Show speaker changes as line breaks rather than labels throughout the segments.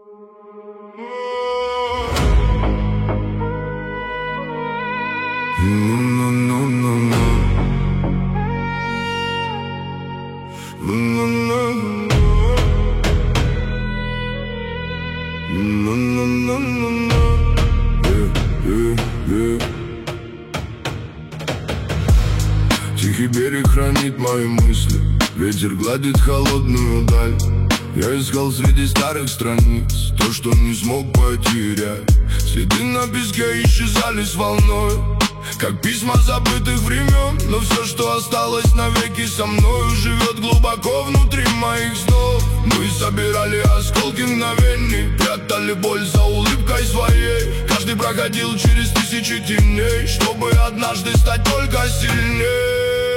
Тихий берег хранит мои мысли, ветер гладит холодную даль. Я искал среди старых страниц то, что не смог потерять. Следы на песке исчезали с волной, как письма забытых времен. Но все, что осталось навеки со мною, живет глубоко внутри моих снов. Мы собирали осколки мгновений, прятали боль за улыбкой своей. Каждый проходил через тысячи теней, чтобы однажды стать только сильнее.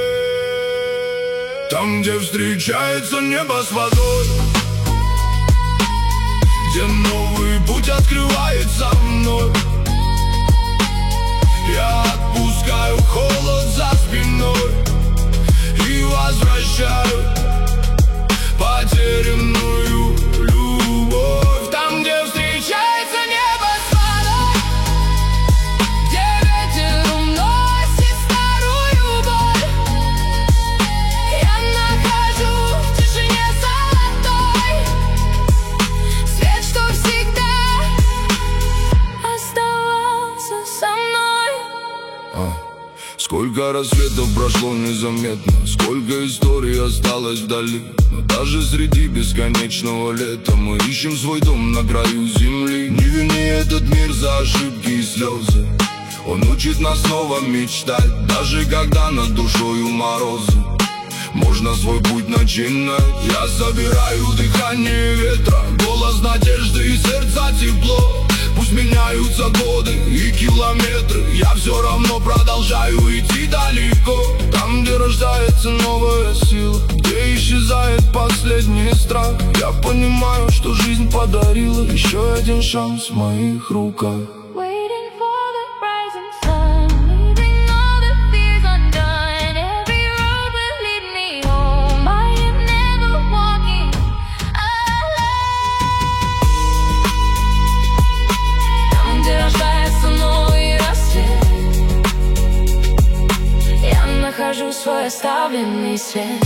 Там, где встречается небо с водой, где новый путь открывается мной, я отпускаю холод за спиной и возвращаю потерянную любовь. Там, где встречается небо с водой, где ветер уносит старую боль, я нахожу в тишине золотой свет, что всегда оставался со мной. Сколько рассветов прошло незаметно, сколько историй осталось вдали. Но даже среди бесконечного лета мы ищем свой дом на краю земли. Не вини этот мир за ошибки и слезы, он учит нас снова мечтать. Даже когда над душою морозы, можно свой путь начинать. Я собираю дыхание ветра, голос надежды и сердца тепло. Пусть меняются годы и километры, я все равно продолжаю идти далеко. Там, где рождается новая сила, где исчезает последний страх, я понимаю, что жизнь подарила еще один шанс в моих руках.
Нахожу свой оставленный свет.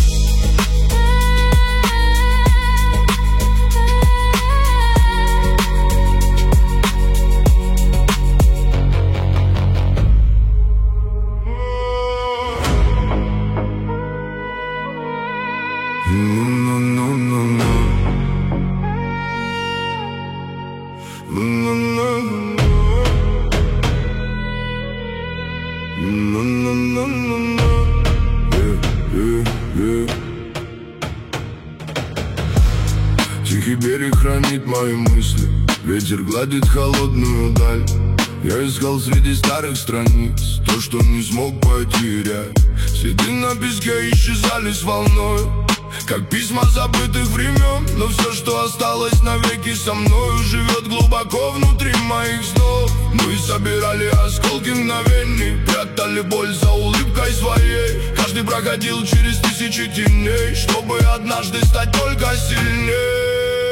Тихий берег хранит мои мысли, ветер гладит холодную даль. Я искал среди старых страниц то, что не смог потерять. Следы на песке исчезали с волной, как письма забытых времен. Но все, что осталось навеки со мною, живет глубоко внутри моих снов. Мы собирали осколки мгновений, прятали боль за улыбкой своей. Каждый проходил через тысячи теней, чтобы однажды стать только сильнее.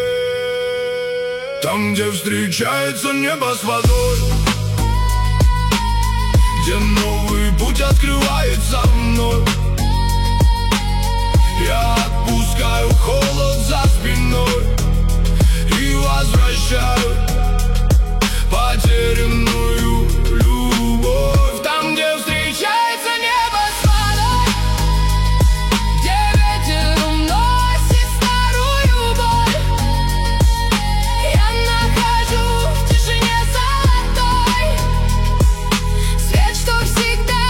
Там, где встречается небо с водой, где новый путь открывается мной, я отпускаю холод за спиной и возвращаю потерянную любовь. Там, где встречается небо с водой, где ветер уносит старую боль, я нахожу в тишине золотой свет, что всегда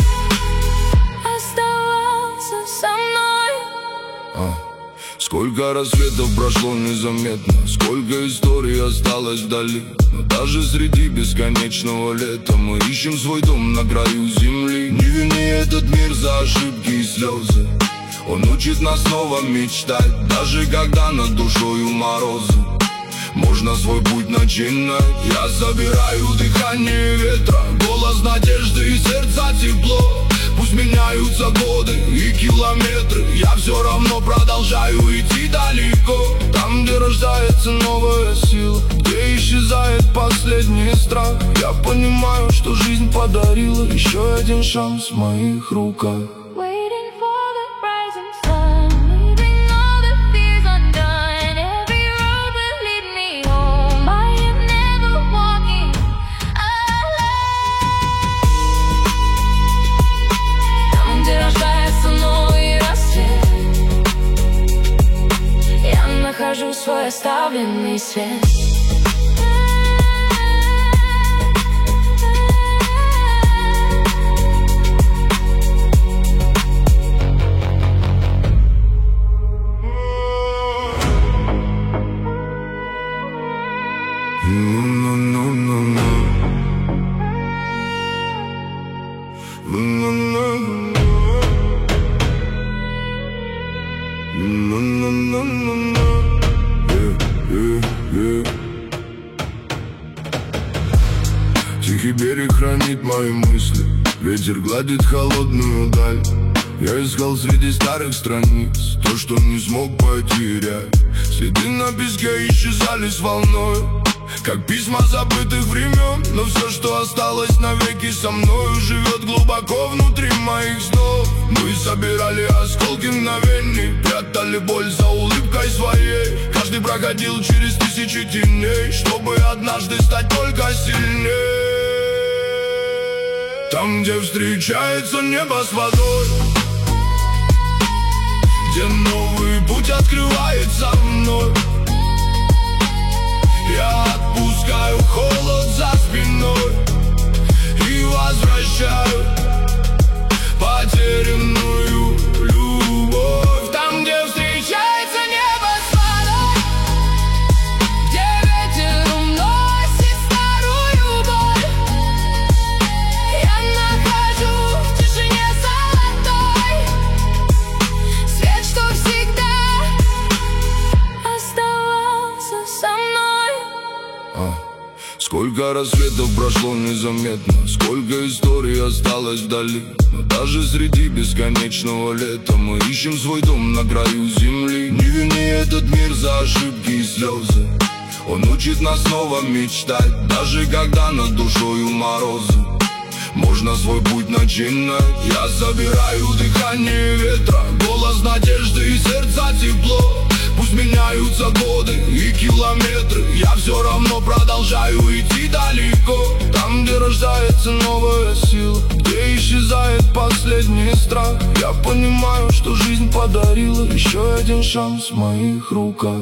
оставался со мной. Сколько рассветов прошло незаметно, сколько историй осталось вдали. Но даже среди бесконечного лета мы ищем свой дом на краю земли. Не вини этот мир за ошибки и слезы, он учит нас снова мечтать. Даже когда над душою морозы, можно свой путь начинать. Я собираю дыхание ветра, голос надежды и сердца тепло. Пусть меняются годы и километры, я все равно продолжаю идти далеко. Там, где рождается новая сила, страх. Я понимаю, что жизнь подарила еще один шанс в моих руках.
Нахожу свой оставленный свет.
Тихий берег хранит мои мысли, ветер гладит холодную даль. Я искал среди старых страниц то, что не смог потерять. Следы на песке исчезали с волной, как письма забытых времен. Но все, что осталось навеки со мною, живет глубоко внутри моих снов. Мы собирали осколки мгновений, прятали боль за улыбкой своей. Каждый проходил через тысячи теней, чтобы однажды стать только сильнее. Там, где встречается небо с водой, где новый путь открывается вновь, я отпускаю холод за спиной и возвращаю потерянную любовь. Там, где встречается небо с водой, где ветер уносит старую боль, я нахожу в тишине золотой свет, что всегда оставался со мной. Сколько рассветов прошло незаметно, сколько историй осталось вдали. Но даже среди бесконечного лета мы ищем свой дом на краю земли. Не вини этот мир за ошибки и слезы, он учит нас снова мечтать. Даже когда над душою морозы, можно свой путь начинать. Я забираю дыхание ветра, голос надежды и сердца тепло. Пусть меняются годы и километры, я все равно продолжаю идти далеко. Там, где рождается новая сила, где исчезает последний страх. Я понимаю, что жизнь подарила еще один шанс в моих руках.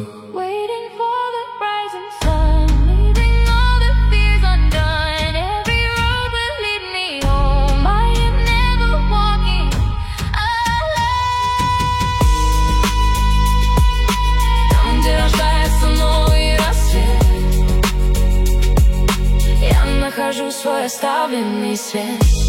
Нахожу свой оставленный свет.